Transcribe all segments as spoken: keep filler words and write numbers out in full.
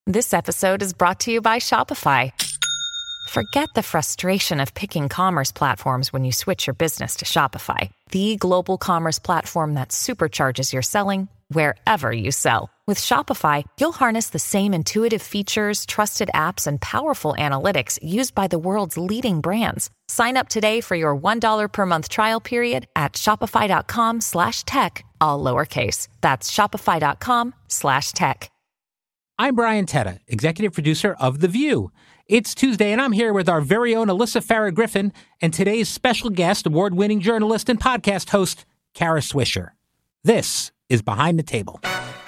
This episode is brought to you by Shopify. Forget the frustration of picking commerce platforms when you switch your business to Shopify, the global commerce platform that supercharges your selling wherever you sell. With Shopify, you'll harness the same intuitive features, trusted apps, and powerful analytics used by the world's leading brands. Sign up today for your one dollar per month trial period at shopify.com slash tech, all lowercase. That's shopify.com slash tech. I'm Brian Tetta, executive producer of The View. It's Tuesday, and I'm here with our very own Alyssa Farah Griffin and today's special guest, award-winning journalist and podcast host, Kara Swisher. This is Behind the Table.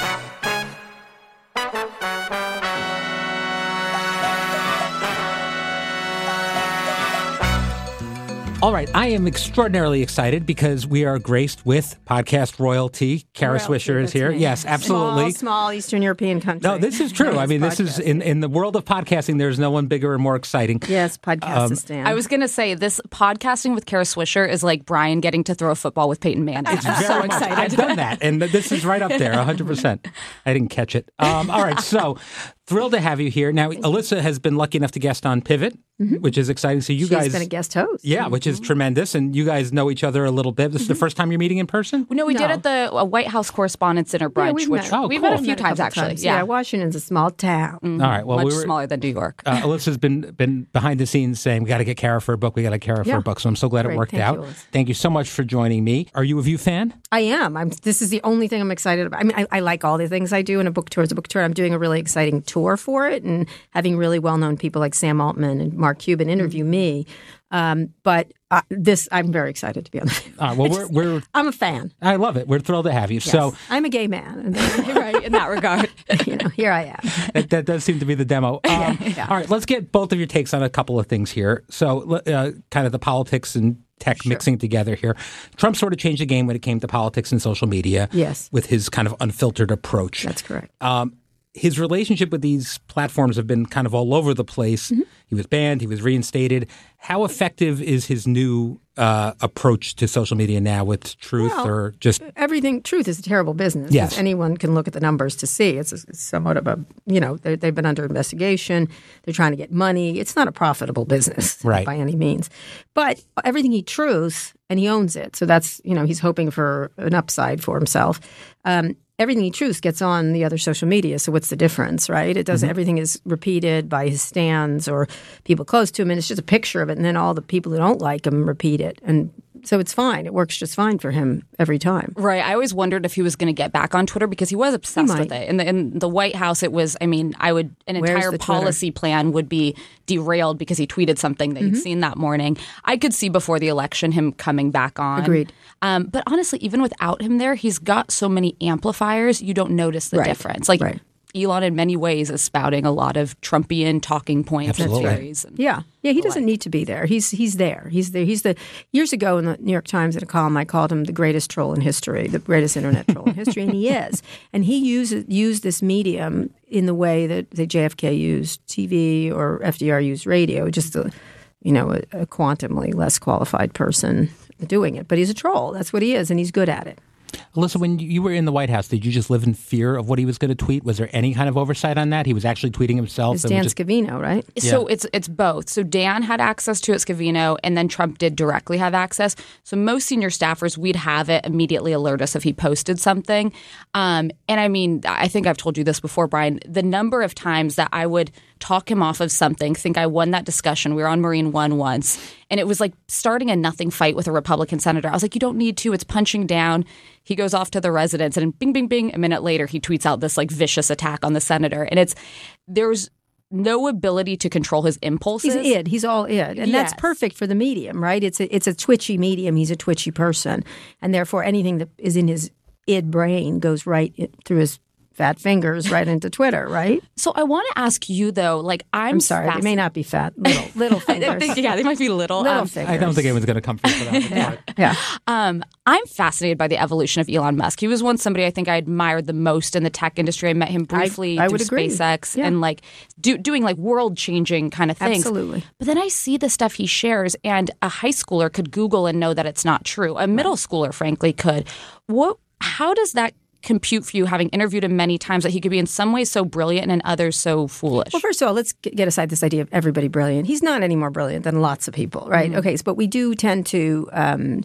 All right, I am extraordinarily excited because we are graced with podcast royalty. Kara royalty, Swisher is here. Me. Yes, absolutely. Small, small Eastern European country. No, this is true. I mean, this is in, in the world of podcasting, there's no one bigger and more exciting. Yes, Podcastistan. Um, I was going to say, this podcasting with Kara Swisher is like Brian getting to throw a football with Peyton Manning. It's I'm very so much. excited. I've done that, and this is right up there, one hundred percent. I didn't catch it. Um, all right, so thrilled to have you here. Now, Alyssa has been lucky enough to guest on Pivot, mm-hmm. which is exciting. So you She's guys... been a guest host. Yeah, which is mm-hmm. tremendous, and you guys know each other a little bit. This is mm-hmm. the first time you're meeting in person? No, we no. did at the uh, White House Correspondents' Dinner Brunch, yeah, we've which met. Oh, we've cool. met a few met a times, actually. Times. Yeah. yeah, Washington's a small town. Mm-hmm. All right, well, much we were, smaller than New York. Uh, Alyssa's been been behind the scenes saying, we got to get Kara for a book, we got to get Kara yeah. for a book, so I'm so glad Great. it worked Thank out. You, Alyssa. Thank you so much for joining me. Are you a View fan? I am. I'm. This is the only thing I'm excited about. I mean, I, I like all the things I do, and a book tour is a book tour. I'm doing a really exciting tour for it, and having really well-known people like Sam Altman and Mark Cuban interview mm-hmm. me. Um, but uh, this, I'm very excited to be on the All right, well, we're, we're. I'm a fan. I love it. We're thrilled to have you. Yes. So I'm a gay man, right in that regard. You know, here I am. that, that does seem to be the demo. Um, yeah. All right, let's get both of your takes on a couple of things here. So, uh, kind of the politics and tech Sure. mixing together here. Trump sort of changed the game when it came to politics and social media. Yes. With his kind of unfiltered approach. That's correct. Um, his relationship with these platforms have been kind of all over the place. Mm-hmm. He was banned. He was reinstated. How effective is his new uh, approach to social media now with Truth well, or just everything? Truth is a terrible business. Yes. Anyone can look at the numbers to see. It's, a, it's somewhat of a, you know, they've been under investigation. They're trying to get money. It's not a profitable business right. by any means. But everything he truths, and he owns it. So that's, you know, he's hoping for an upside for himself. Um, Everything he truths gets on the other social media. So what's the difference, right? It doesn't. Mm-hmm. Everything is repeated by his stands or people close to him, and it's just a picture of it. And then all the people who don't like him repeat it, and so it's fine. It works just fine for him every time. Right. I always wondered if he was going to get back on Twitter because he was obsessed he with it. In the, in the White House, it was, I mean, I would, an Where's entire policy plan would be derailed because he tweeted something that mm-hmm. he'd seen that morning. I could see before the election him coming back on. Agreed. Um, but honestly, even without him there, he's got so many amplifiers, you don't notice the right. difference. Like, right. Elon, in many ways, is spouting a lot of Trumpian talking points Absolutely. and theories. And yeah, yeah. He doesn't like. need to be there. He's he's there. He's there. He's the years ago in the New York Times in a column, I called him the greatest troll in history, the greatest internet troll in history, and he is. And he uses used this medium in the way that, that J F K used T V or F D R used radio, just a you know a, a quantumly less qualified person doing it. But he's a troll. That's what he is, and he's good at it. Alyssa, when you were in the White House, did you just live in fear of what he was going to tweet? Was there any kind of oversight on that? He was actually tweeting himself. It's Dan just... Scavino, right? So yeah. it's it's both. So Dan had access to it, Scavino, and then Trump did directly have access. So most senior staffers, we'd have it immediately alert us if he posted something. Um, and I mean, I think I've told you this before, Brian, the number of times that I would talk him off of something, think I won that discussion. We were on Marine One once, and it was like starting a nothing fight with a Republican senator. I was like, you don't need to. It's punching down. He goes off to the residence, and bing, bing, bing, a minute later, he tweets out this like vicious attack on the senator. And it's there's no ability to control his impulses. He's id. He's all id. And yes. that's perfect for the medium, right? It's a, it's a twitchy medium. He's a twitchy person. And therefore, anything that is in his id brain goes right through his fat fingers right into Twitter, right? So I want to ask you, though, like I'm, I'm sorry, fasc- they may not be fat, little, little fingers. I think, yeah, they might be little. Little um, fingers. I don't think anyone's going to come for you for that. yeah. yeah. Um, I'm fascinated by the evolution of Elon Musk. He was once somebody I think I admired the most in the tech industry. I met him briefly I, I through would agree. SpaceX yeah. and like do, doing like world-changing kind of things. Absolutely. But then I see the stuff he shares, and a high schooler could Google and know that it's not true. A middle schooler, frankly, could. What? How does that compute for you, having interviewed him many times, that he could be in some ways so brilliant and in others so foolish? Well, first of all, let's get aside this idea of everybody brilliant. He's not any more brilliant than lots of people, right? Mm-hmm. Okay, so, but we do tend to um,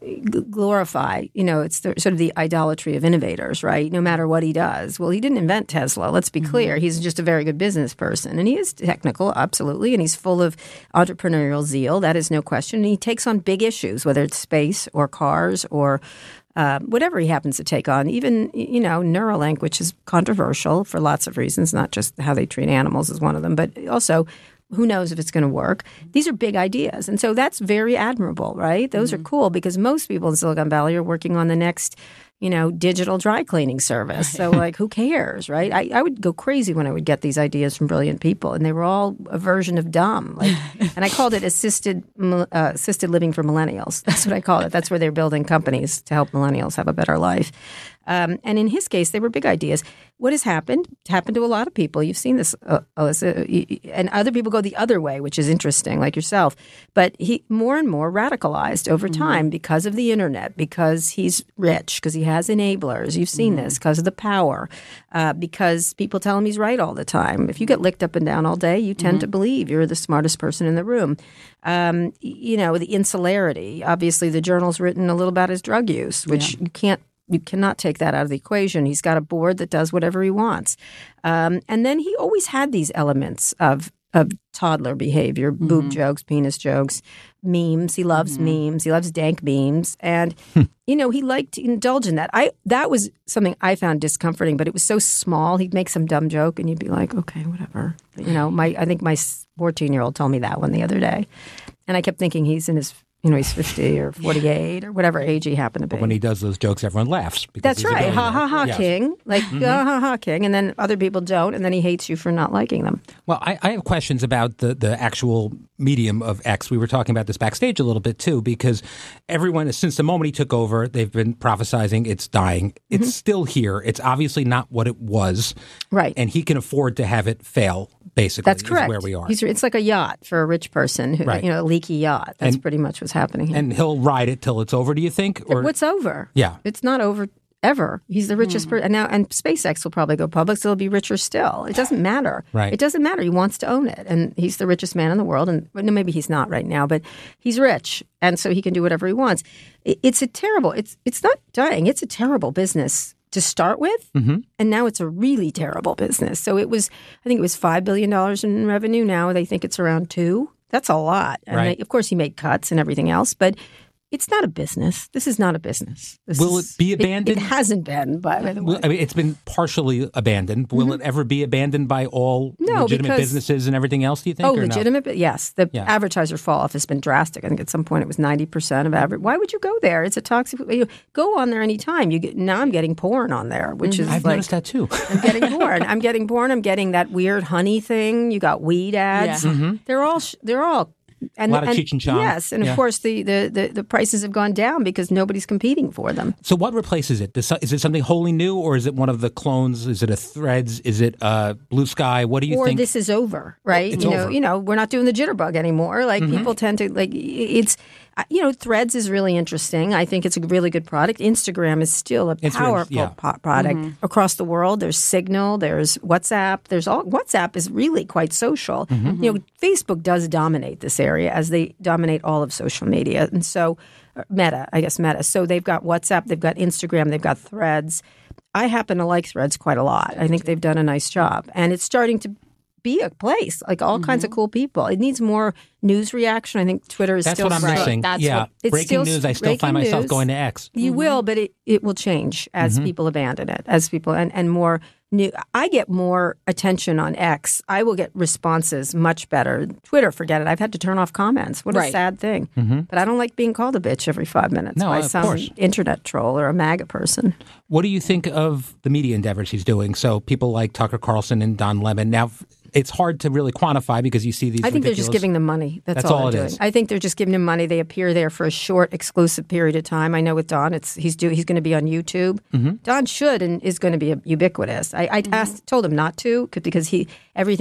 glorify, you know, it's the, sort of the idolatry of innovators, right? No matter what he does. Well, he didn't invent Tesla. Let's be mm-hmm. clear. He's just a very good business person. And he is technical, absolutely. And he's full of entrepreneurial zeal. That is no question. And he takes on big issues, whether it's space or cars or Uh, whatever he happens to take on, even, you know, Neuralink, which is controversial for lots of reasons, not just how they treat animals is one of them, but also who knows if it's going to work. These are big ideas. And so that's very admirable, right? Those mm-hmm. are cool because most people in Silicon Valley are working on the next, you know, digital dry cleaning service. So, like, who cares, right? I, I would go crazy when I would get these ideas from brilliant people, and they were all a version of dumb. Like, and I called it assisted uh, assisted living for millennials. That's what I call it. That's where they're building companies to help millennials have a better life. Um, and in his case, they were big ideas. What has happened? It's happened to a lot of people. You've seen this, uh, Alyssa, and other people go the other way, which is interesting, like yourself. But he more and more radicalized over time mm-hmm. because of the internet, because he's rich, because he has enablers. You've seen mm-hmm. this because of the power, uh, because people tell him he's right all the time. If you get licked up and down all day, you tend mm-hmm. to believe you're the smartest person in the room. Um, you know, the insularity. Obviously, the Journal's written a little about his drug use, which yeah. you can't. You cannot take that out of the equation. He's got a board that does whatever he wants. Um, and then he always had these elements of of toddler behavior, mm-hmm. boob jokes, penis jokes, memes. He loves mm-hmm. memes. He loves dank memes. And, you know, he liked to indulge in that. I That was something I found discomforting, but it was so small. He'd make some dumb joke and you'd be like, okay, whatever. You know, my I think my fourteen-year-old told me that one the other day. And I kept thinking he's in his You know, he's fifty or forty-eight or whatever age he happened to be. But when he does those jokes, everyone laughs. That's right. Ha, ha, ha, yes. king. Like, mm-hmm. ha, ha, ha, king. And then other people don't, and then he hates you for not liking them. Well, I, I have questions about the, the actual medium of X. We were talking about this backstage a little bit, too, because everyone, since the moment he took over, they've been prophesizing it's dying. It's mm-hmm. still here. It's obviously not what it was. Right. And he can afford to have it fail, basically. That's correct. Is where we are. He's, it's like a yacht for a rich person, who, right. you know, a leaky yacht. That's and, pretty much what's happening here. And he'll ride it till it's over, do you think? Or what's over? Yeah. It's not over ever. He's the richest mm. person. And now, and SpaceX will probably go public, so he'll be richer still. It doesn't matter. Right. It doesn't matter. He wants to own it. And he's the richest man in the world. And well, no, maybe he's not right now, but he's rich. And so he can do whatever he wants. It, it's a terrible, it's it's not dying. It's a terrible business to start with. Mm-hmm. And now it's a really terrible business. So it was, I think it was five billion dollars in revenue. Now they think it's around two. That's a lot. And right. they, of course, he made cuts and everything else, but it's not a business. This is not a business. This Will is, it be abandoned? It, it hasn't been, by, by the way. I mean, it's been partially abandoned. Will mm-hmm. it ever be abandoned by all no, legitimate because, businesses and everything else, do you think? Oh, or legitimate? No? Yes. The yeah. advertiser fall-off has been drastic. I think at some point it was ninety percent of average. Why would you go there? It's a toxic. You go on there anytime. You get, now I'm getting porn on there, which mm-hmm. is I've like, noticed that too. I'm getting porn. I'm getting porn. I'm getting that weird honey thing. You got weed ads. Yeah. Mm-hmm. They're all, they're all. And, a lot of and, Cheech and Chong. Yes, and yeah. of course the, the, the, the prices have gone down because nobody's competing for them. So what replaces it? Is it something wholly new, or is it one of the clones? Is it a Threads? Is it uh, Blue Sky? What do you or think? Or this is over, right? It's you know, over. you know, we're not doing the jitterbug anymore. Like mm-hmm. people tend to like it's. You know, Threads is really interesting. I think it's a really good product. Instagram is still a powerful yeah. po- product mm-hmm. across the world. There's Signal, there's WhatsApp, there's all. WhatsApp is really quite social. Mm-hmm. You know, Facebook does dominate this area as they dominate all of social media, and so Meta, I guess Meta. So they've got WhatsApp, they've got Instagram, they've got Threads. I happen to like Threads quite a lot. I think they've done a nice job, and it's starting to be a place, like all mm-hmm. kinds of cool people. It needs more news reaction. I think Twitter is That's still... That's what I'm right. missing. That's yeah. what, it's breaking still, news, I still find myself news, going to X. You mm-hmm. will, but it, it will change as mm-hmm. people abandon it, as people... And, and more new... I get more attention on X. I will get responses much better. Twitter, forget it. I've had to turn off comments. What right. a sad thing. Mm-hmm. But I don't like being called a bitch every five minutes no, by of some course. internet troll or a MAGA person. What do you think of the media endeavors he's doing? So people like Tucker Carlson and Don Lemon. Now... It's hard to really quantify because you see these I think ridiculous... they're just giving them money. That's, That's all, all they're it doing. is. I think they're just giving him money. They appear there for a short, exclusive period of time. I know with Don, it's he's do he's going to be on YouTube. Mm-hmm. Don should and is going to be ubiquitous. I, I mm-hmm. asked, told him not to because he everything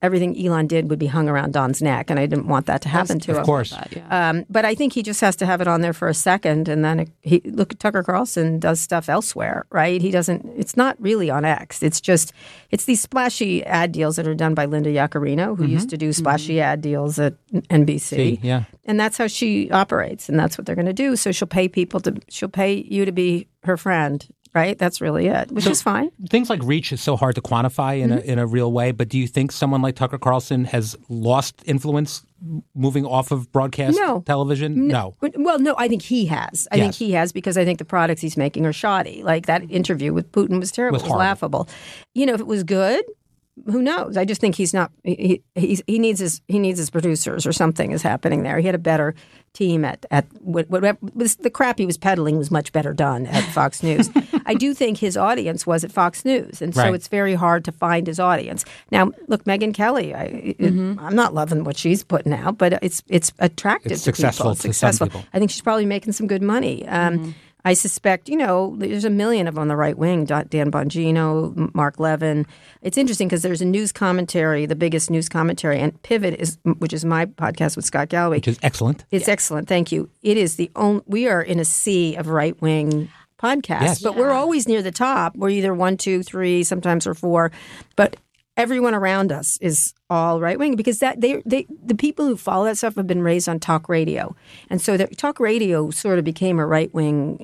everything Elon did would be hung around Don's neck, and I didn't want that to happen to him. Of course. That, yeah. Um, but I think he just has to have it on there for a second, and then it, he look at Tucker Carlson does stuff elsewhere, right? He doesn't. It's not really on X. It's just it's these splashy ad deals that are done by Linda Yaccarino, who Mm-hmm. used to do splashy ad deals at N B C. See, yeah. And that's how she operates, and that's what they're going to do. So she'll pay people to. She'll pay you to be her friend. Right? That's really it, which is fine. Things like reach is so hard to quantify in Mm-hmm. a in a real way, but do you think someone like Tucker Carlson has lost influence moving off of broadcast No. television? No. Well, no, I think he has. I Yes. think he has because I think the products he's making are shoddy. Like that interview with Putin was terrible. Was It was horrible. laughable. You know, if it was good, who knows? I just think he's not. He he's, he needs his he needs his producers or something is happening there. He had a better team at at what, what was the crap he was peddling was much better done at Fox News. I do think his audience was at Fox News, and so Right. it's very hard to find his audience. Now, look, Megyn Kelly. I, it, Mm-hmm. I'm not loving what she's putting out, but it's it's attractive. It's to successful people. It's to some successful. people. I think she's probably making some good money. Um, I suspect, you know, there's a million of them on the right wing. Dan Bongino, M- Mark Levin. It's interesting because there's a news commentary, the biggest news commentary, and Pivot is, which is my podcast with Scott Galloway. Which is excellent. It's excellent. Thank you. It is the only. We are in a sea of right wing podcasts, Yes. but we're always near the top. We're either one, two, three, sometimes or four, but everyone around us is all right wing because that they they the people who follow that stuff have been raised on talk radio, and so the talk radio sort of became a right wing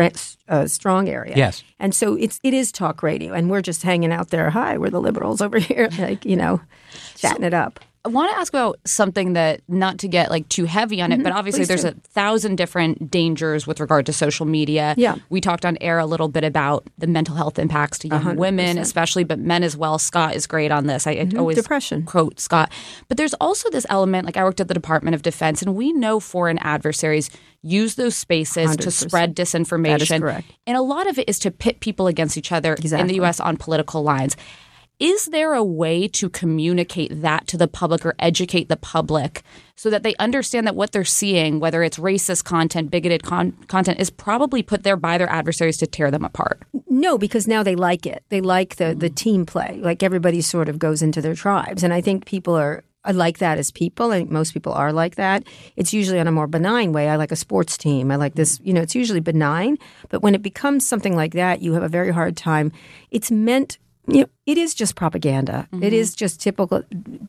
uh, strong area. Yes, and so it's it is talk radio, and we're just hanging out there. Hi, we're the liberals over here, like you know, chatting So- it up. I want to ask about something that, not to get like too heavy on it, but obviously Please there's do. a thousand different dangers with regard to social media. Yeah. We talked on air a little bit about the mental health impacts to young one hundred women, percent. especially, but men as well. Scott is great on this. I, I always Depression. quote Scott. But there's also this element, like I worked at the Department of Defense, and we know foreign adversaries use those spaces one hundred to percent. spread disinformation. That is correct. And a lot of it is to pit people against each other in Exactly. the U S on political lines. Is there a way to communicate that to the public or educate the public so that they understand that what they're seeing, whether it's racist content, bigoted con- content, is probably put there by their adversaries to tear them apart? No, because now they like it. They like the, the team play. Like everybody sort of goes into their tribes. And I think people are I like that as people. I think most people are like that. It's usually on a more benign way. I like a sports team. I like this, you know, it's usually benign. But when it becomes something like that, you have a very hard time. It's meant, you know, it is just propaganda. Mm-hmm. It is just typical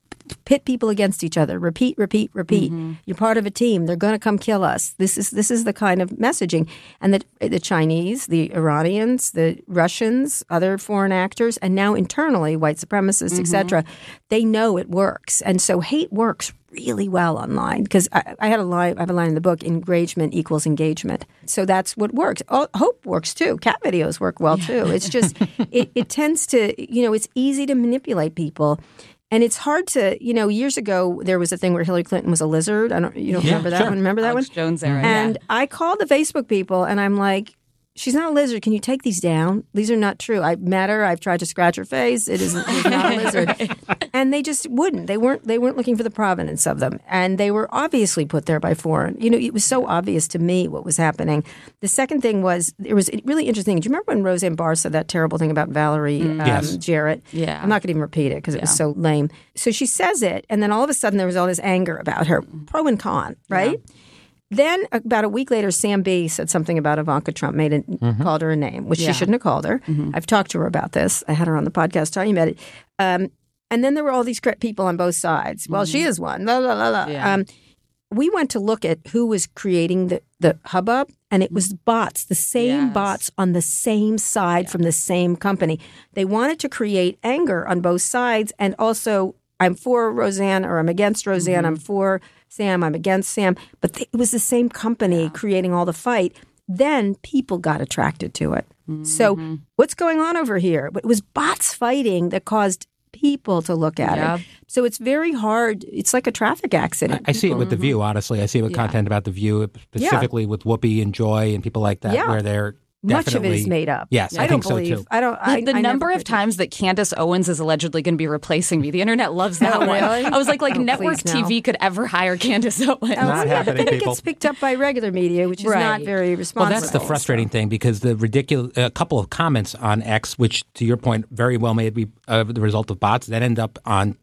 pit people against each other. Repeat, repeat, repeat. Mm-hmm. You're part of a team. They're going to come kill us. This is this is the kind of messaging. And the the Chinese, the Iranians, the Russians, other foreign actors, and now internally white supremacists, mm-hmm. et cetera, they know it works. And so hate works really well online because I, I had a line. I have a line in the book: engagement equals engagement. So that's what works. Oh, hope works too. Cat videos work well too. It's just it, it tends to, you know, it's easy to manipulate people. And it's hard to, you know, years ago, there was a thing where Hillary Clinton was a lizard. I don't, you don't yeah, remember that sure. one? Remember that Alex one? Jones era. And yeah. I called the Facebook people and I'm like, she's not a lizard. Can you take these down? These are not true. I met her. I've tried to scratch her face. It isn't. It's not a lizard. Right. And they just wouldn't. They weren't. They weren't looking for the provenance of them. And they were obviously put there by foreign. You know, it was so obvious to me what was happening. The second thing was it was really interesting. Do you remember when Roseanne Barr said that terrible thing about Valerie Mm. um, Yes. Jarrett? Yeah. I'm not going to even repeat it because it Yeah. was so lame. So she says it, and then all of a sudden there was all this anger about her, pro and con, right? Yeah. Then about a week later, Sam B said something about Ivanka Trump, made it, mm-hmm. called her a name, which yeah. she shouldn't have called her. Mm-hmm. I've talked to her about this. I had her on the podcast talking about it. Um, and then there were all these people on both sides. Mm-hmm. Well, she is one. La, la, la, la. Yeah. Um, we went to look at who was creating the, the hubbub, and it was bots, the same yes. bots on the same side yeah. from the same company. They wanted to create anger on both sides, and also I'm for Roseanne or I'm against Roseanne. Mm-hmm. I'm for Sam, I'm against Sam. But th- it was the same company yeah. creating all the fight. Then people got attracted to it. Mm-hmm. So what's going on over here? It was bots fighting that caused people to look at yeah. it. So it's very hard. It's like a traffic accident. I, I see it with The View, honestly. I see it with yeah. content about The View, specifically yeah. with Whoopi and Joy and people like that, yeah. where they're Much of it is made up. Yes, I, I don't think believe, so too. I don't. I, the I number never of times that Candace Owens is allegedly going to be replacing me, the internet loves that Oh, one. really? I was like, like Oh, network please, T V no. could ever hire Candace Owens. Oh, Not yeah, but happening, then it people. gets picked up by regular media, which is Right. not very Well, responsible. that's the frustrating thing because the ridiculous a couple of comments on X, which to your point very well may be uh, the result of bots, that end up on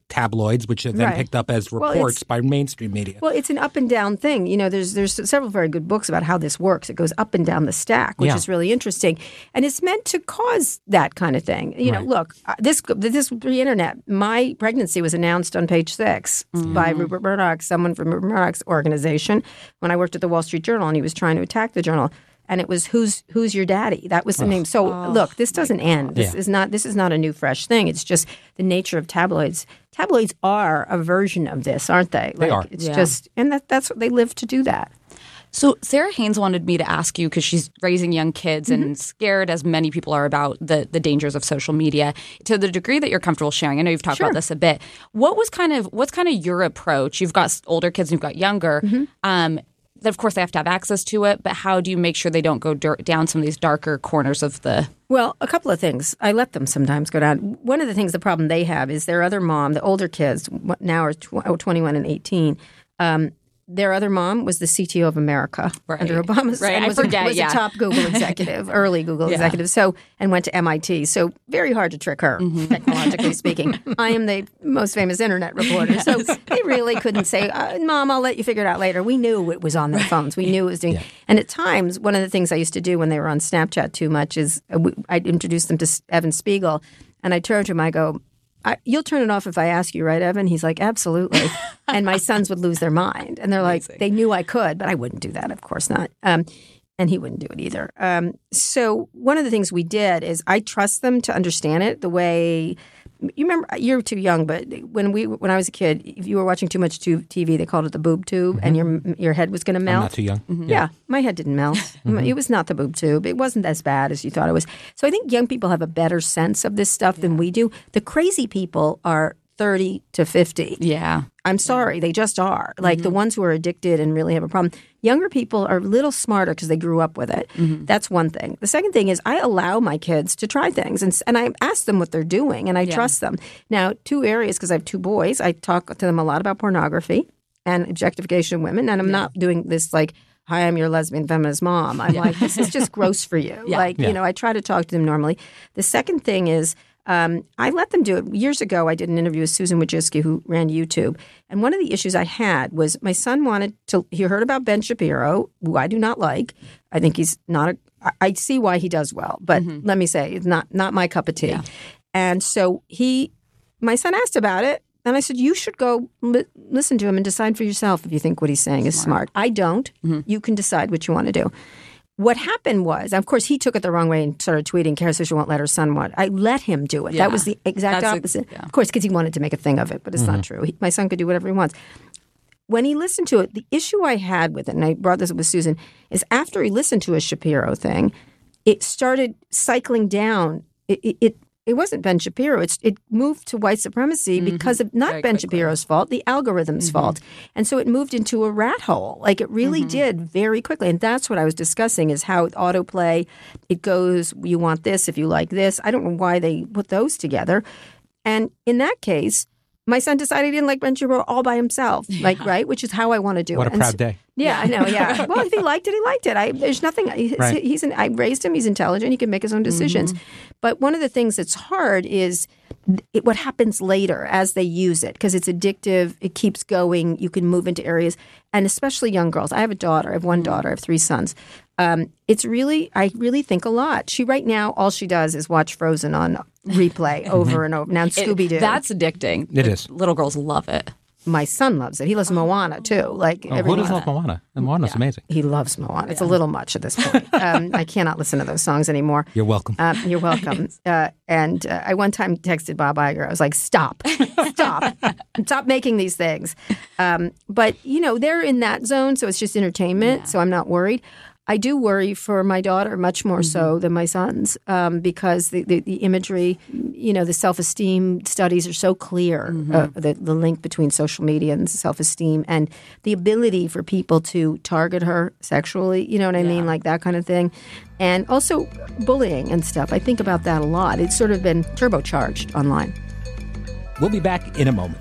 tabloids, which are then Right. picked up as Well, reports it's- by mainstream media. Well, it's an up and down thing. You know, there's there's several very good books about how this works. It goes up and down the stack, which Yeah. is really interesting, and it's meant to cause that kind of thing. You know, Right. look, uh, this this pre-internet, my pregnancy was announced on page six by Rupert Murdoch, someone from Rupert Murdoch's organization, when I worked at the Wall Street Journal, and he was trying to attack the journal. And it was who's who's your daddy? That was the name. So look, this doesn't end. This Yeah. is not this is not a new fresh thing. It's just the nature of tabloids. Tabloids are a version of this, aren't they? They Like, are. It's Yeah. just and that that's what they live to do that. So Sarah Haynes wanted me to ask you, because she's raising young kids and scared, as many people are, about the, the dangers of social media. To the degree that you're comfortable sharing, I know you've talked Sure. about this a bit. What was kind of what's kind of your approach? You've got older kids and you've got younger. Um, that of course they have to have access to it, but how do you make sure they don't go dir- down some of these darker corners of the? Well, a couple of things. I let them sometimes go down. One of the things, the problem they have is their other mom, the older kids what now are tw- oh, twenty-one and eighteen. Um, their other mom was the C T O of America Right. under Obama. Right, and I was forget, A, was yeah. a top Google executive, early Google Yeah. executive. So and went to M I T. So very hard to trick her, Mm-hmm. technologically speaking. I am the most famous internet reporter, so they really couldn't say, uh, "Mom, I'll let you figure it out later." We knew it was on their phones. We knew it was doing. Yeah. And at times, one of the things I used to do when they were on Snapchat too much is uh, w- I'd introduce them to S- Evan Spiegel, and I turn to him. I go, I, "You'll turn it off if I ask you, right, Evan?" He's like, "Absolutely." And my sons would lose their mind, and they're like, they knew I could, but I wouldn't do that, of course not. Um, and he wouldn't do it either. Um, so one of the things we did is I trust them to understand it the way. You remember, you're too young, but when we when I was a kid, if you were watching too much tu- T V, they called it the boob tube, and your your head was going to I'm melt. not too young. Yeah, my head didn't melt. It was not the boob tube. It wasn't as bad as you thought it was. So I think young people have a better sense of this stuff than we do. The crazy people are thirty to fifty. Yeah. I'm sorry, they just are. Like the ones who are addicted and really have a problem. Younger people are a little smarter because they grew up with it. That's one thing. The second thing is I allow my kids to try things, and, and I ask them what they're doing, and I trust them. Now, two areas, because I have two boys, I talk to them a lot about pornography and objectification of women, and I'm not doing this like, "Hi, I'm your lesbian feminist mom." I'm like, this is just gross for you. Yeah. Like, Yeah. you know, I try to talk to them normally. The second thing is um, I let them do it. Years ago, I did an interview with Susan Wojcicki, who ran YouTube. And one of the issues I had was my son wanted to, he heard about Ben Shapiro, who I do not like. I think he's not a, I, I see why he does well, but let me say, it's not, not my cup of tea. Yeah. And so he, my son asked about it. And I said, you should go li- listen to him and decide for yourself if you think what he's saying is smart. I don't. You can decide what you want to do. What happened was, of course, he took it the wrong way and started tweeting, Kara Swisher won't let her son watch. I let him do it. Yeah. That was the exact That's a- opposite. yeah. Of course, because he wanted to make a thing of it, but it's not true. He, my son could do whatever he wants. When he listened to it, the issue I had with it, and I brought this up with Susan, is after he listened to a Shapiro thing, it started cycling down. It, it, it It wasn't Ben Shapiro. It's, it moved to white supremacy because of not Very Ben quickly. Shapiro's fault, the algorithm's fault. And so it moved into a rat hole. Like it really did very quickly. And that's what I was discussing is how autoplay, it goes, you want this if you like this. I don't know why they put those together. And in that case, my son decided he didn't like Ben Shapiro all by himself, like, right? Which is how I want to do What it. a And proud so- day. Yeah, I know. Yeah. Well, if he liked it, he liked it. I there's nothing. He's, Right. he's an, I raised him. He's intelligent. He can make his own decisions. But one of the things that's hard is it, what happens later as they use it because it's addictive. It keeps going. You can move into areas, and especially young girls. I have a daughter. I have one daughter. I have three sons. Um, it's really, I really think a lot. She right now, all she does is watch Frozen on replay over and over. Now Scooby Doo. That's addicting. It is. Little girls love it. My son loves it. He loves Moana too. Like Oh, who everyone. does love Moana? And Moana's amazing. He loves Moana. It's a little much at this point. Um, I cannot listen to those songs anymore. You're welcome. Um, you're welcome. Uh, and uh, I one time texted Bob Iger. I was like, stop, stop, stop making these things. Um, but, you know, they're in that zone, so it's just entertainment, so I'm not worried. I do worry for my daughter much more so than my sons um, because the, the, the imagery, you know, the self-esteem studies are so clear, uh, the, the link between social media and self-esteem and the ability for people to target her sexually, you know what I mean, like that kind of thing. And also bullying and stuff. I think about that a lot. It's sort of been turbocharged online. We'll be back in a moment.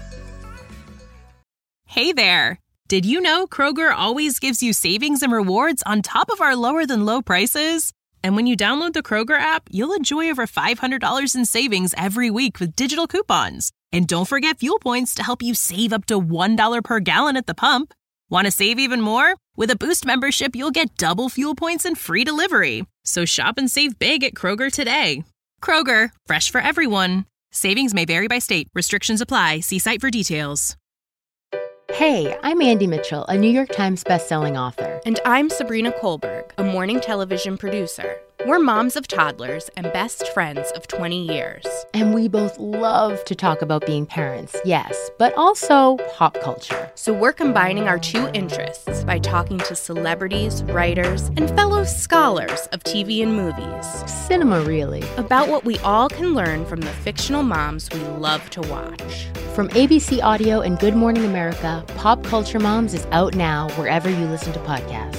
Hey there. Did you know Kroger always gives you savings and rewards on top of our lower than low prices? And when you download the Kroger app, you'll enjoy over five hundred dollars in savings every week with digital coupons. And don't forget fuel points to help you save up to one dollar per gallon at the pump. Want to save even more? With a Boost membership, you'll get double fuel points and free delivery. So shop and save big at Kroger today. Kroger, fresh for everyone. Savings may vary by state. Restrictions apply. See site for details. Hey, I'm Andy Mitchell, a New York Times bestselling author. And I'm Sabrina Kohlberg, a morning television producer. We're moms of toddlers and best friends of twenty years. And we both love to talk about being parents, yes, but also pop culture. So we're combining our two interests by talking to celebrities, writers, and fellow scholars of T V and movies. Cinema, really. About what we all can learn from the fictional moms we love to watch. From A B C Audio and Good Morning America, Pop Culture Moms is out now wherever you listen to podcasts.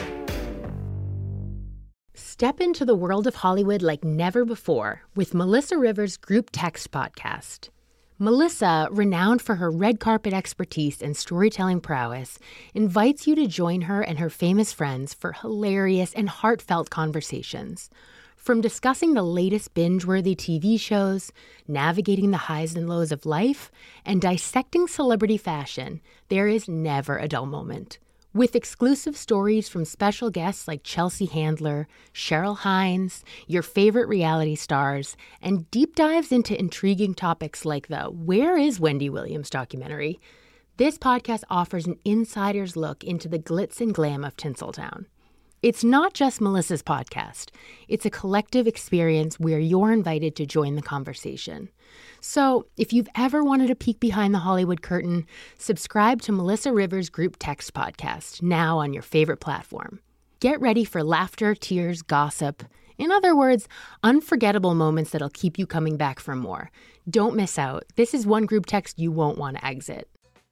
Step into the world of Hollywood like never before with Melissa Rivers' Group Text podcast. Melissa, renowned for her red carpet expertise and storytelling prowess, invites you to join her and her famous friends for hilarious and heartfelt conversations. From discussing the latest binge-worthy T V shows, navigating the highs and lows of life, and dissecting celebrity fashion, there is never a dull moment. With exclusive stories from special guests like Chelsea Handler, Cheryl Hines, your favorite reality stars, and deep dives into intriguing topics like the Where is Wendy Williams documentary, this podcast offers an insider's look into the glitz and glam of Tinseltown. It's not just Melissa's podcast. It's a collective experience where you're invited to join the conversation. So if you've ever wanted a peek behind the Hollywood curtain, subscribe to Melissa Rivers' Group Text podcast, now on your favorite platform. Get ready for laughter, tears, gossip. In other words, unforgettable moments that'll keep you coming back for more. Don't miss out. This is one group text you won't want to exit.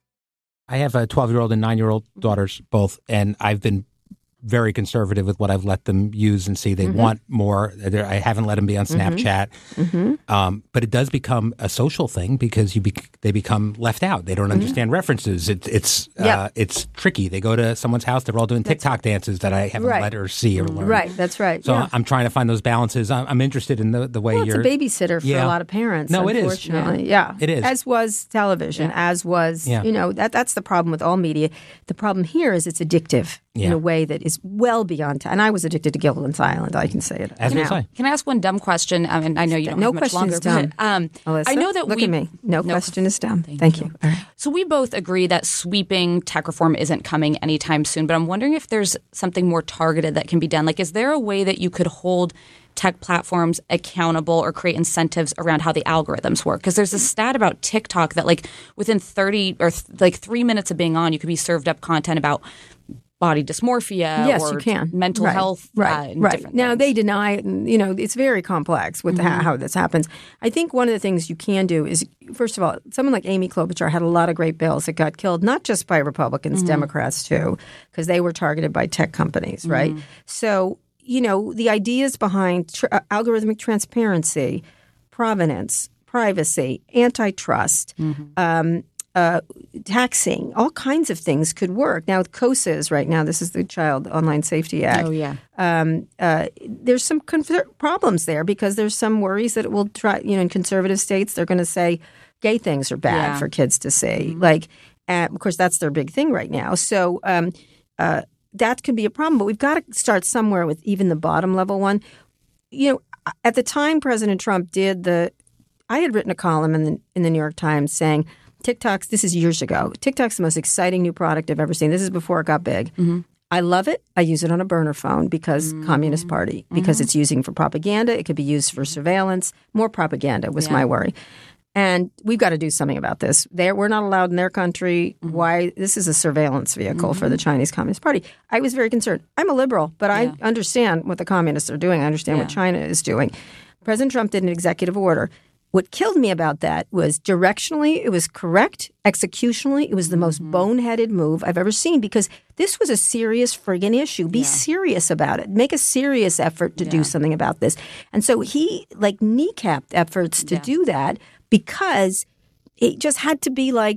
I have a twelve-year-old and nine-year-old daughters both, and I've been very conservative with what I've let them use and see. They mm-hmm. want more. They're, I haven't let them be on Snapchat. Mm-hmm. Um, but it does become a social thing because you be, they become left out. They don't understand mm-hmm. references. It, it's yep. uh, it's tricky. They go to someone's house. They're all doing that's TikTok right. dances that I haven't right. let her see or learn. Right, that's right. So yeah. I'm trying to find those balances. I'm, I'm interested in the, the way well, you're... it's a babysitter for yeah. a lot of parents, no, it is. unfortunately. Yeah. yeah. It is. As was television, yeah. as was, yeah. you know, that that's the problem with all media. The problem here is it's addictive yeah. in a way that is well beyond time. And I was addicted to Gilligan's Island. I can say it. As was I. Can I ask one dumb question? I mean, I know you don't no have much longer. Dumb. But, um, Alyssa, I know that look we, at me. No, no question is dumb. Thank, Thank you. you. All right. So we both agree that sweeping tech reform isn't coming anytime soon. But I'm wondering if there's something more targeted that can be done. Like, is there a way that you could hold tech platforms accountable or create incentives around how the algorithms work? Because there's a stat about TikTok that like within thirty or th- like three minutes of being on, you could be served up content about body dysmorphia yes, or you can. mental right. health. Right, uh, right. Now, things. they deny it. And, you know, it's very complex with mm-hmm. how, how this happens. I think one of the things you can do is, first of all, someone like Amy Klobuchar had a lot of great bills that got killed, not just by Republicans, mm-hmm. Democrats too, because they were targeted by tech companies, right? Mm-hmm. So, you know, the ideas behind tr- algorithmic transparency, provenance, privacy, antitrust, mm-hmm. um, uh, taxing, all kinds of things could work. Now, with COSAs right now, this is the Child Online Safety Act. Oh, yeah. Um, uh, there's some conf- problems there because there's some worries that it will try, you know, in conservative states, they're going to say gay things are bad yeah. for kids to see. Mm-hmm. Like, uh, of course, that's their big thing right now. So um, uh, that could be a problem. But we've got to start somewhere with even the bottom level one. You know, at the time President Trump did the – I had written a column in the, in the New York Times saying – TikTok's, this is years ago. TikTok's the most exciting new product I've ever seen. This is before it got big. Mm-hmm. I love it. I use it on a burner phone because mm-hmm. Communist Party, because mm-hmm. it's using for propaganda. It could be used for surveillance. More propaganda was yeah. my worry. And we've got to do something about this. They're, we're not allowed in their country. Mm-hmm. Why? This is a surveillance vehicle mm-hmm. for the Chinese Communist Party. I was very concerned. I'm a liberal, but yeah. I understand what the communists are doing. I understand yeah. what China is doing. President Trump did an executive order. What killed me about that was directionally, it was correct. Executionally, it was the most mm-hmm. boneheaded move I've ever seen because this was a serious friggin' issue. Be yeah. serious about it. Make a serious effort to yeah. do something about this. And so he like kneecapped efforts to yeah. do that because it just had to be like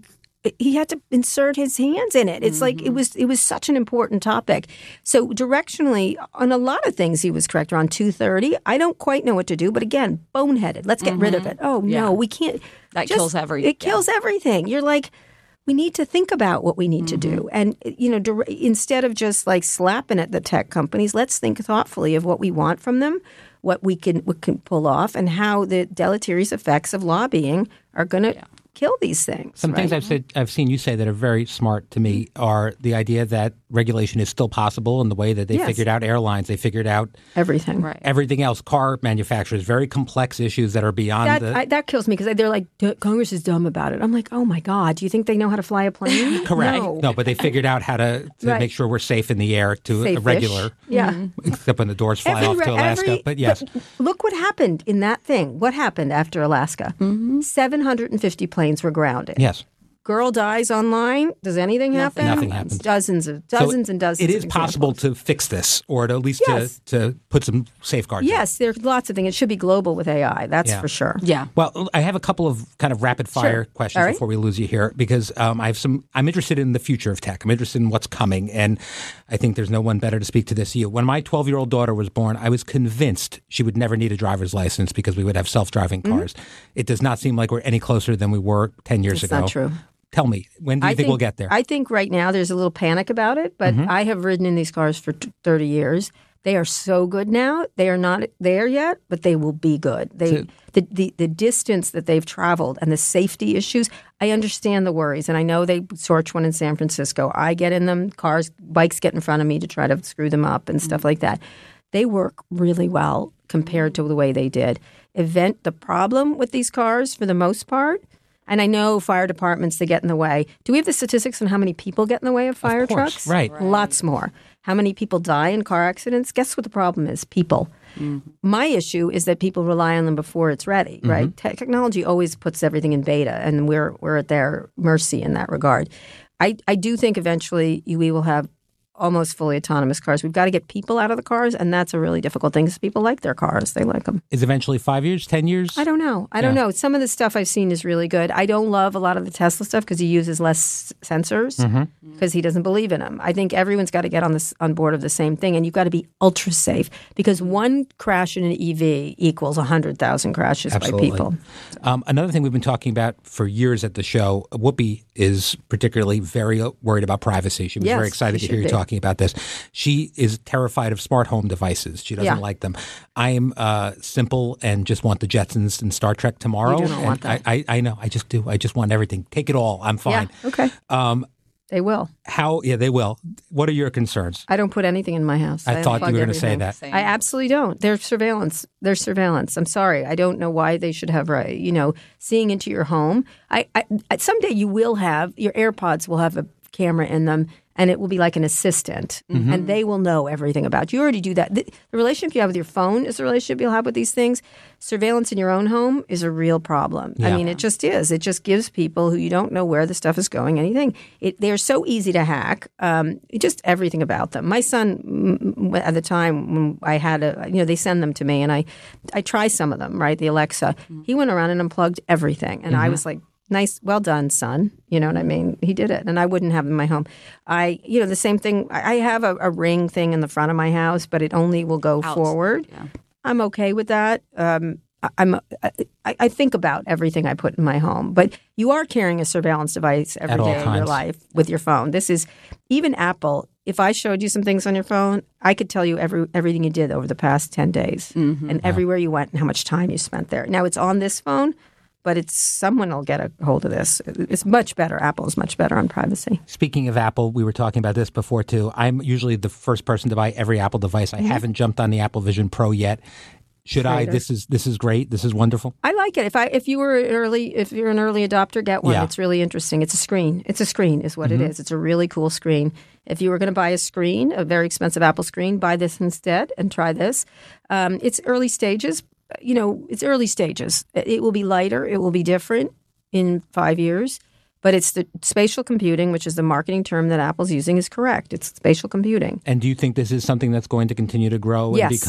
he had to insert his hands in it. It's mm-hmm. like it was it was such an important topic. So directionally, on a lot of things, he was correct. Around two thirty, I don't quite know what to do. But again, boneheaded. Let's get mm-hmm. rid of it. Oh, yeah. no, we can't. That just, kills everything. It kills yeah. everything. You're like, we need to think about what we need mm-hmm. to do. And, you know, dire- instead of just like slapping at the tech companies, let's think thoughtfully of what we want from them, what we can, we can pull off, and how the deleterious effects of lobbying are going to yeah. kill these things. Some right? things I've said, I've seen you say that are very smart to me are the idea that regulation is still possible in the way that they yes. figured out airlines, they figured out everything, right. everything else, car manufacturers, very complex issues that are beyond that. the... I, that kills me because they're like, Congress is dumb about it. I'm like, oh my God, do you think they know how to fly a plane? Correct. No. no, but they figured out how to, to right. make sure we're safe in the air to Safe-ish. a regular, yeah. mm-hmm. except when the doors fly every, off to Alaska. every, but yes. But look what happened in that thing. What happened after Alaska? Mm-hmm. seven hundred fifty planes were grounded. Yes. Girl dies online. Does anything happen? Nothing happens. Dozens of dozens so and dozens. It is of possible to fix this, or to at least yes. to, to put some safeguards. Yes, in. there's lots of things. It should be global with A I. That's yeah. for sure. Yeah. Well, I have a couple of kind of rapid fire sure. questions right. before we lose you here, because um, I have some. I'm interested in the future of tech. I'm interested in what's coming, and I think there's no one better to speak to this than you. When my twelve-year-old daughter was born, I was convinced she would never need a driver's license because we would have self-driving cars. Mm-hmm. It does not seem like we're any closer than we were ten years That's ago. Not true. Tell me, when do you I think, think we'll get there? I think right now there's a little panic about it, but mm-hmm. I have ridden in these cars for thirty years. They are so good now. They are not there yet, but they will be good. They so, the, the the distance that they've traveled and the safety issues. I understand the worries, and I know they search one in San Francisco. I get in them. Cars, bikes get in front of me to try to screw them up and mm-hmm. stuff like that. They work really well compared to the way they did. Event the problem with these cars for the most part. And I know fire departments, they get in the way. Do we have the statistics on how many people get in the way of fire of course, trucks? Right. right. Lots more. How many people die in car accidents? Guess what the problem is? People. Mm-hmm. My issue is that people rely on them before it's ready, mm-hmm. right? Te- technology always puts everything in beta, and we're we're at their mercy in that regard. I, I do think eventually we will have almost fully autonomous cars. We've got to get people out of the cars, and that's a really difficult thing because people like their cars. They like them. Is eventually five years, ten years? I don't know. I don't yeah. know. Some of the stuff I've seen is really good. I don't love a lot of the Tesla stuff because he uses less sensors because mm-hmm. he doesn't believe in them. I think everyone's got to get on this on board of the same thing, and you've got to be ultra safe because one crash in an E V equals one hundred thousand crashes Absolutely. by people. Um, another thing we've been talking about for years at the show, Whoopi is particularly very worried about privacy. She was yes, very excited to hear you be. talking about this. She is terrified of smart home devices. She doesn't yeah. like them. I am uh, simple and just want the Jetsons and Star Trek tomorrow. You do not want that. I, I, I know. I just do. I just want everything. Take it all. I'm fine. Yeah. Okay. Um, they will. How? Yeah, they will. What are your concerns? I don't put anything in my house. I, I thought you were going to say that. I absolutely don't. They're surveillance. They're surveillance. I'm sorry. I don't know why they should have, right, you know, seeing into your home. I, I someday you will have, your AirPods will have a camera in them, and it will be like an assistant, mm-hmm. and they will know everything about you. You already do that. The, the relationship you have with your phone is the relationship you'll have with these things. Surveillance in your own home is a real problem. Yeah. I mean, it just is. It just gives people who you don't know where the stuff is going anything. It, they're so easy to hack. Um, just everything about them. My son, at the time when I had a, you know, they send them to me, and I, I try some of them. Right, the Alexa. Mm-hmm. He went around and unplugged everything, and mm-hmm. I was like, nice, well done, son. You know what I mean? He did it, and I wouldn't have him in my home. I, you know, the same thing. I have a, a ring thing in the front of my house, but it only will go House. forward. Yeah. I'm okay with that. Um, I, I'm, I, I think about everything I put in my home, but you are carrying a surveillance device every At day of your life with your phone. This is even Apple. If I showed you some things on your phone, I could tell you every everything you did over the past ten days mm-hmm. and everywhere you went and how much time you spent there. Now it's on this phone. But it's someone will get a hold of this. It's much better. Apple is much better on privacy. Speaking of Apple, we were talking about this before too. I'm usually the first person to buy every Apple device. I mm-hmm. haven't jumped on the Apple Vision Pro yet. Should I? This is this is great. This is wonderful. I like it. If I if you were an early if you're an early adopter, get one. Yeah. It's really interesting. It's a screen. It's a screen is what mm-hmm. it is. It's a really cool screen. If you were going to buy a screen, a very expensive Apple screen, buy this instead and try this. Um, it's early stages. You know, it's early stages. It will be lighter. It will be different in five years. But it's the spatial computing, which is the marketing term that Apple's using, is correct. It's spatial computing. And do you think this is something that's going to continue to grow and yes. become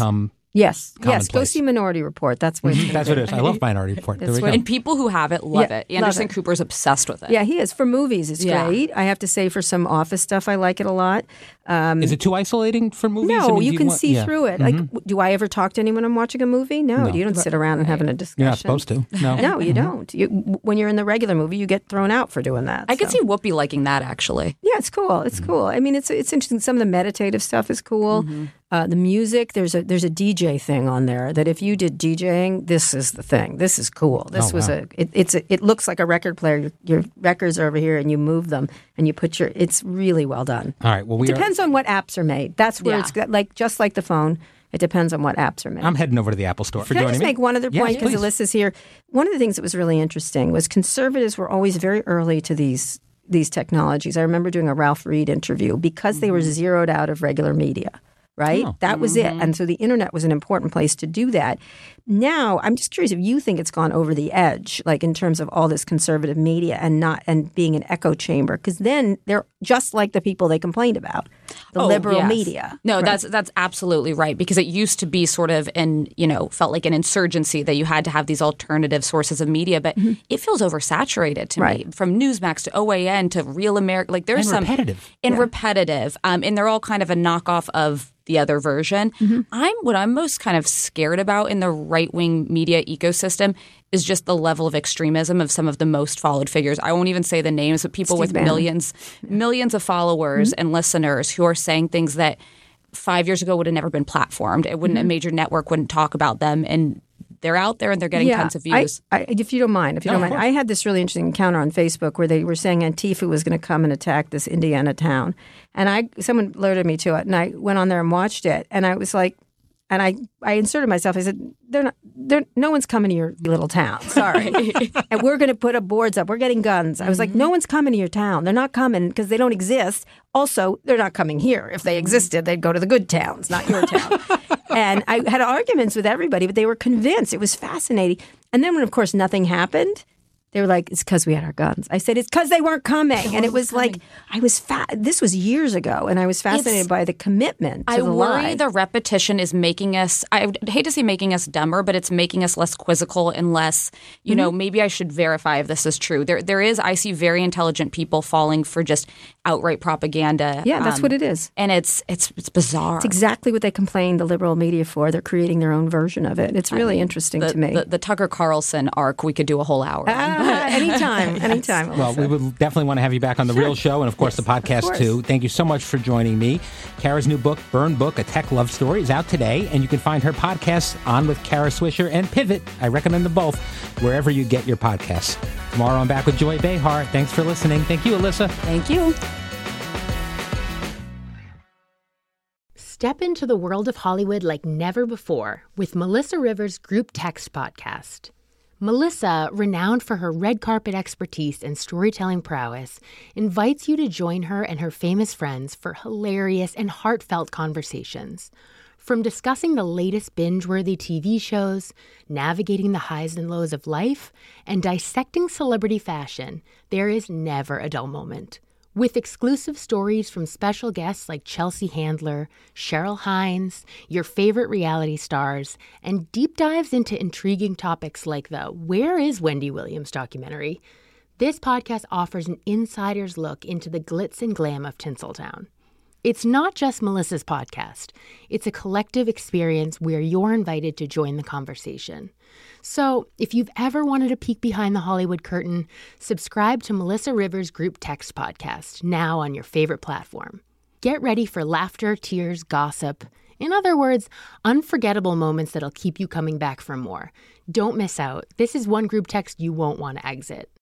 Yes, yes. Go commonplace. see Minority Report. That's what. Mhm, That's what it is. I love Minority Report. There we go. And people who have it love Yeah, it. Anderson love it. Cooper's obsessed with it. Yeah, he is. For movies, it's Yeah. great. I have to say, for some office stuff, I like it a lot. Um, Is it too isolating for movies? no, I mean, do you can want- see yeah. through it. Mhm. Like, w- do I ever talk to anyone I'm watching a movie? No, No. you don't sit around and having a discussion. You're not supposed to. No. No, you Mhm. don't. You, when you're in the regular movie, you get thrown out for doing that. I could so. see Whoopi liking that, actually. Yeah, it's cool. It's Mm-hmm. cool. I mean, it's it's interesting. Some of the meditative stuff is cool. Mm-hmm. Uh, the music, there's a there's a D J thing on there that if you did DJing, this is the thing. This is cool. This Oh, was wow. a it, it's a, it looks like a record player. Your, your records are over here, and you move them, and you put your. It's really well done. All right. Well, we are. Depends on what apps are made. That's where Yeah. it's got- like just like the phone. It depends on what apps are made. I'm heading over to the Apple Store for Can I joining just me. make one other Yes, point because please. Alyssa's here? One of the things that was really interesting was conservatives were always very early to these these technologies. I remember doing a Ralph Reed interview because they were zeroed out of regular media. Right? Oh. That was it. And so the internet was an important place to do that. Now, I'm just curious if you think it's gone over the edge, like in terms of all this conservative media and not and being an echo chamber, because then they're just like the people they complained about, the Oh, liberal yes. media. No, Right. that's that's absolutely right because it used to be sort of an, you know, felt like an insurgency that you had to have these alternative sources of media, but it feels oversaturated to Right. me. From Newsmax to O A N to Real America, like there's And some repetitive. and repetitive, um, and they're all kind of a knockoff of the other version. I'm what I'm most kind of scared about in the right wing media ecosystem is just the level of extremism of some of the most followed figures. I won't even say the names, but people Steve with Bannon. millions, millions of followers and listeners who are saying things that five years ago would have never been platformed. It wouldn't a major network wouldn't talk about them, and they're out there and they're getting tons of I- views. I, if you don't mind, if you No, don't of mind, course. I had this really interesting encounter on Facebook where they were saying Antifa was going to come and attack this Indiana town, and I someone alerted me to it, and I went on there and watched it, and I was like, and I, I inserted myself. I said, "They're not. They're no one's coming to your little town. Sorry, and we're going to put up boards up. We're getting guns." I was like, "No one's coming to your town. They're not coming because they don't exist. Also, they're not coming here. If they existed, they'd go to the good towns, not your town." And I had arguments with everybody, but they were convinced. It was fascinating. And then when, of course, nothing happened, they were like, it's because we had our guns. I said, it's because they weren't coming. and it was like, I was, fa- this was years ago, and I was fascinated It's- by the commitment to I the worry lie. the repetition is making us, I would hate to say making us dumber, but it's making us less quizzical and less, you know, Mm-hmm. maybe I should verify if this is true. There, There is, I see very intelligent people falling for just outright propaganda. Yeah, that's um, what it is. And it's, it's, it's bizarre. It's exactly what they complain the liberal media for. They're creating their own version of it. It's really interesting the, to me. The, the Tucker Carlson arc, we could do a whole hour on. Ah, anytime, anytime. Well, we would definitely want to have you back on The Real Show and, of course, the podcast, course. too. Thank you so much for joining me. Kara's new book, Burn Book, A Tech Love Story, is out today, and you can find her podcasts On with Kara Swisher and Pivot. I recommend them both wherever you get your podcasts. Tomorrow I'm back with Joy Behar. Thanks for listening. Thank you, Alyssa. Thank you. Step into the world of Hollywood like never before with Melissa Rivers' Group Text podcast. Melissa, renowned for her red carpet expertise and storytelling prowess, invites you to join her and her famous friends for hilarious and heartfelt conversations. From discussing the latest binge-worthy T V shows, navigating the highs and lows of life, and dissecting celebrity fashion, there is never a dull moment. With exclusive stories from special guests like Chelsea Handler, Cheryl Hines, your favorite reality stars, and deep dives into intriguing topics like the Where is Wendy Williams documentary, this podcast offers an insider's look into the glitz and glam of Tinseltown. It's not just Melissa's podcast. It's a collective experience where you're invited to join the conversation. So, if you've ever wanted a peek behind the Hollywood curtain, subscribe to Melissa Rivers' Group Text podcast, now on your favorite platform. Get ready for laughter, tears, gossip. In other words, unforgettable moments that'll keep you coming back for more. Don't miss out. This is one group text you won't want to exit.